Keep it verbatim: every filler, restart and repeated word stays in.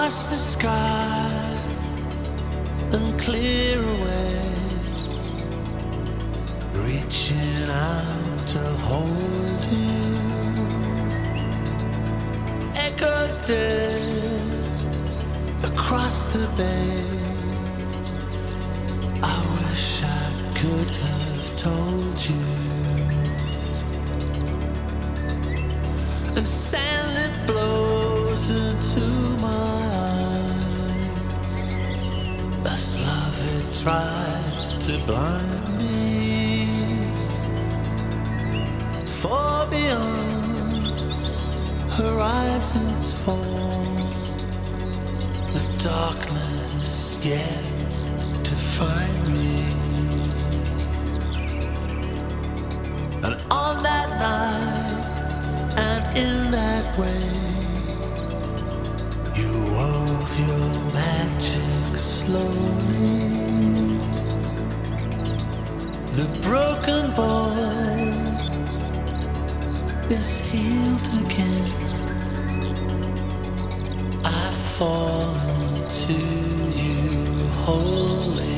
across the sky and clear away, reaching out to hold you. Echoes dead across the bay. I wish I could have told you. And sand that blows into my eyes as love it tries to blind me. For beyond horizons fall, the darkness yet to find me. And on that night, and in that way, you wove your magic slowly. The broken boy is healed again. I've fallen to you wholly.